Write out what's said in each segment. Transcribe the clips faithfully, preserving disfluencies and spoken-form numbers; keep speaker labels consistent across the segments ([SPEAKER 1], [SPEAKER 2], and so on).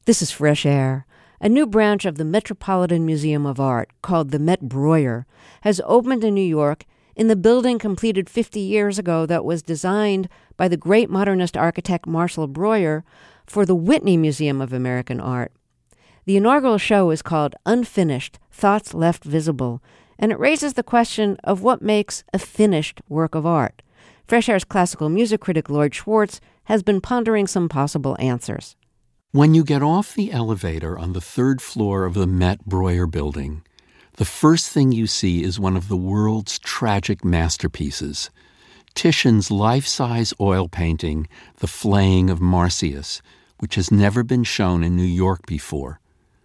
[SPEAKER 1] This is Fresh Air. A new branch of the Metropolitan Museum of Art, called the Met Breuer, has opened in New York in the building completed fifty years ago that was designed by the great modernist architect Marcel Breuer for the Whitney Museum of American Art. The inaugural show is called Unfinished, Thoughts Left Visible, and it raises the question of what makes a finished work of art. Fresh Air's classical music critic Lloyd Schwartz has been pondering some possible answers.
[SPEAKER 2] When you get off the elevator on the third floor of the Met Breuer building, the first thing you see is one of the world's tragic masterpieces, Titian's life-size oil painting, The Flaying of Marsyas, which has never been shown in New York before.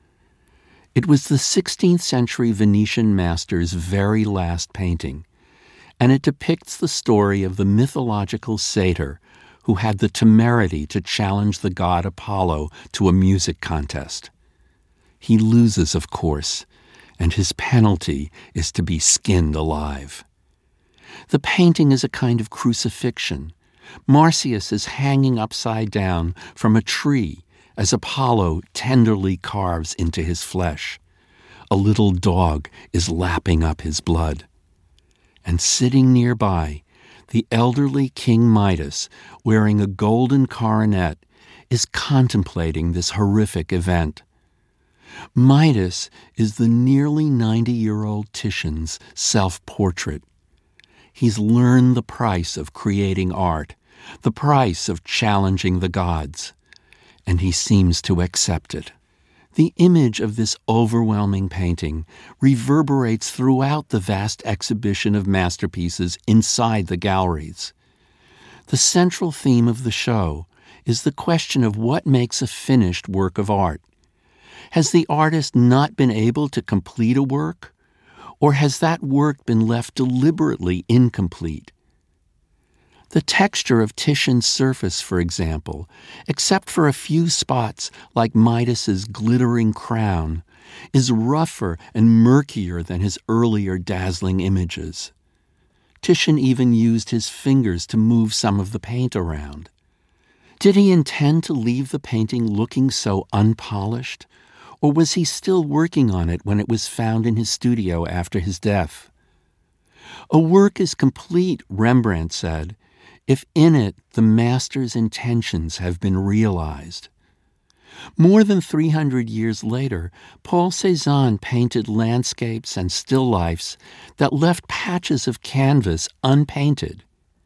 [SPEAKER 2] It was the sixteenth century Venetian master's very last painting, and it depicts the story of the mythological satyr who had the temerity to challenge the god Apollo to a music contest. He loses, of course, and his penalty is to be skinned alive. The painting is a kind of crucifixion. Marsyas is hanging upside down from a tree as Apollo tenderly carves into his flesh. A little dog is lapping up his blood. And sitting nearby, the elderly King Midas, wearing a golden coronet, is contemplating this horrific event. Midas is the nearly ninety-year-old Titian's self-portrait. He's learned the price of creating art, the price of challenging the gods, and he seems to accept it. The image of this overwhelming painting reverberates throughout the vast exhibition of masterpieces inside the galleries. The central theme of the show is the question of what makes a finished work of art. Has the artist not been able to complete a work, or has that work been left deliberately incomplete? The texture of Titian's surface, for example, except for a few spots like Midas's glittering crown, is rougher and murkier than his earlier dazzling images. Titian even used his fingers to move some of the paint around. Did he intend to leave the painting looking so unpolished, or was he still working on it when it was found in his studio after his death? A work is complete, Rembrandt said, if in it the master's intentions have been realized. More than three hundred years later, Paul Cézanne painted landscapes and still lifes that left patches of canvas unpainted.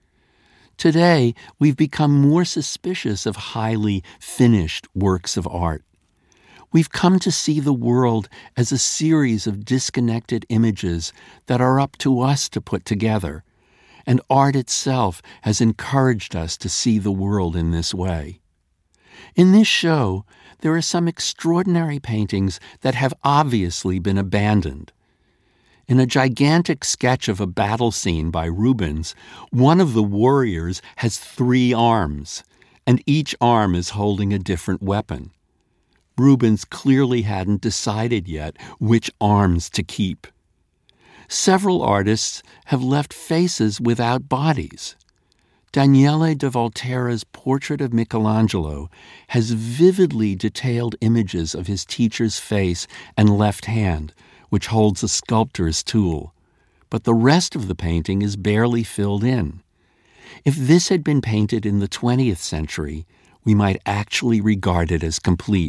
[SPEAKER 2] Today, we've become more suspicious of highly finished works of art. We've come to see the world as a series of disconnected images that are up to us to put together, and art itself has encouraged us to see the world in this way. In this show, there are some extraordinary paintings that have obviously been abandoned. In a gigantic sketch of a battle scene by Rubens, one of the warriors has three arms, and each arm is holding a different weapon. Rubens clearly hadn't decided yet which arms to keep. Several artists have left faces without bodies. Daniele de Volterra's portrait of Michelangelo has vividly detailed images of his teacher's face and left hand, which holds a sculptor's tool, but the rest of the painting is barely filled in. If this had been painted in the twentieth century, we might actually regard it as complete.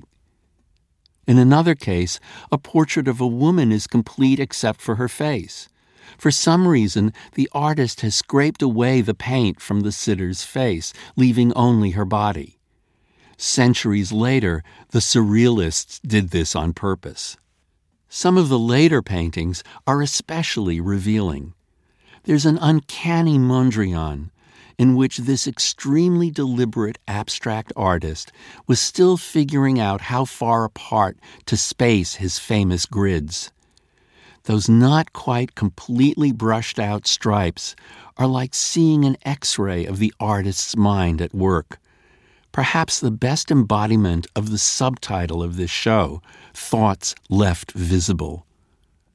[SPEAKER 2] In another case, a portrait of a woman is complete except for her face. For some reason, the artist has scraped away the paint from the sitter's face, leaving only her body. Centuries later, the Surrealists did this on purpose. Some of the later paintings are especially revealing. There's an uncanny Mondrian, in which this extremely deliberate abstract artist was still figuring out how far apart to space his famous grids. Those not quite completely brushed out stripes are like seeing an X-ray of the artist's mind at work. Perhaps the best embodiment of the subtitle of this show, Thoughts Left Visible.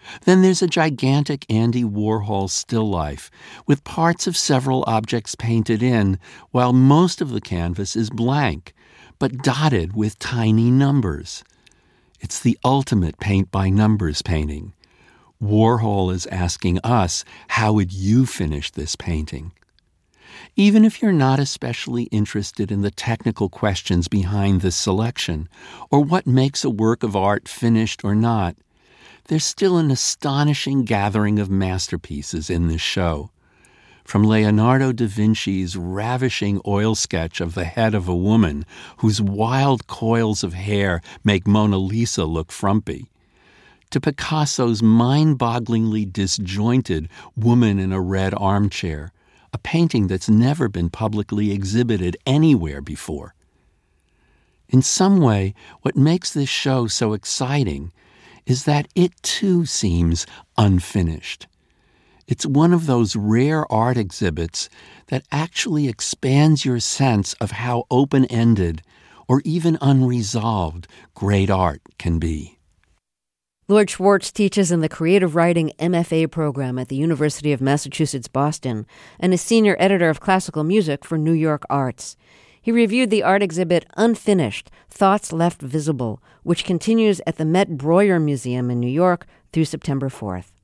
[SPEAKER 2] Then there's a gigantic Andy Warhol still life with parts of several objects painted in, while most of the canvas is blank, but dotted with tiny numbers. It's the ultimate paint-by-numbers painting. Warhol is asking us, how would you finish this painting? Even if you're not especially interested in the technical questions behind this selection, or what makes a work of art finished or not, there's still an astonishing gathering of masterpieces in this show. From Leonardo da Vinci's ravishing oil sketch of the head of a woman whose wild coils of hair make Mona Lisa look frumpy, to Picasso's mind-bogglingly disjointed Woman in a Red Armchair, a painting that's never been publicly exhibited anywhere before. In some way, what makes this show so exciting is that it too seems unfinished. It's one of those rare art exhibits that actually expands your sense of how open-ended or even unresolved great art can be.
[SPEAKER 1] Lord Schwartz teaches in the Creative Writing M F A program at the University of Massachusetts, Boston, and is senior editor of classical music for New York Arts. He reviewed the art exhibit Unfinished, Thoughts Left Visible, which continues at the Met Breuer Museum in New York through September fourth.